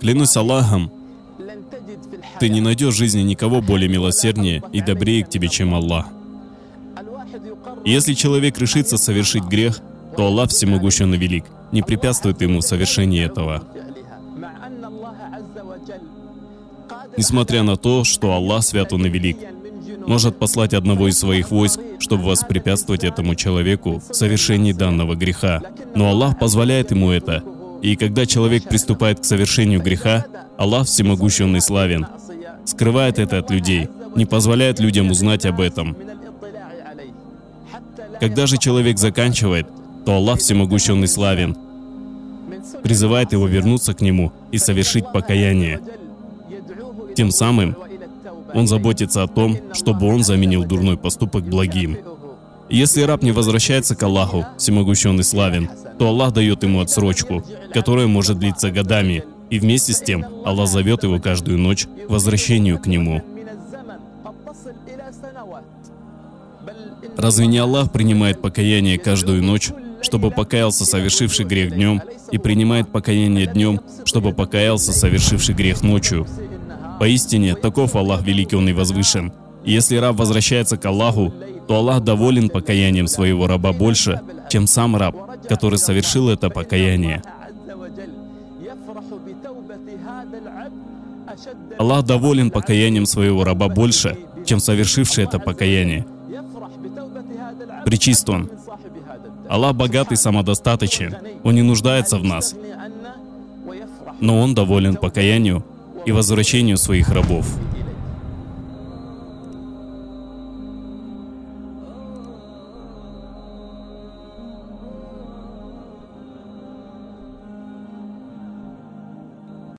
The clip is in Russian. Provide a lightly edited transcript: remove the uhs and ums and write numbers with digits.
Клянусь Аллахом, ты не найдешь в жизни никого более милосерднее и добрее к тебе, чем Аллах. Если человек решится совершить грех, то Аллах всемогущен и велик, не препятствует ему в совершении этого. Несмотря на то, что Аллах свят Он и велик, может послать одного из своих войск, чтобы воспрепятствовать этому человеку в совершении данного греха. Но Аллах позволяет ему это. И когда человек приступает к совершению греха, Аллах всемогущен и славен, скрывает это от людей, не позволяет людям узнать об этом. Когда же человек заканчивает, то Аллах всемогущен и славен, призывает его вернуться к Нему и совершить покаяние. Тем самым Он заботится о том, чтобы он заменил дурной поступок благим. Если раб не возвращается к Аллаху, всемогущен и славен, то Аллах дает ему отсрочку, которая может длиться годами, и вместе с тем Аллах зовет его каждую ночь к возвращению к Нему. Разве не Аллах принимает покаяние каждую ночь, чтобы покаялся совершивший грех днем, и принимает покаяние днем, чтобы покаялся совершивший грех ночью? Поистине, таков Аллах великий Он и возвышен. И если раб возвращается к Аллаху, то Аллах доволен покаянием своего раба больше, чем сам раб, который совершил это покаяние. Аллах доволен покаянием своего раба больше, чем совершивший это покаяние. Пречист Он. Аллах богат и самодостаточен. Он не нуждается в нас. Но Он доволен покаянию и возвращению своих рабов.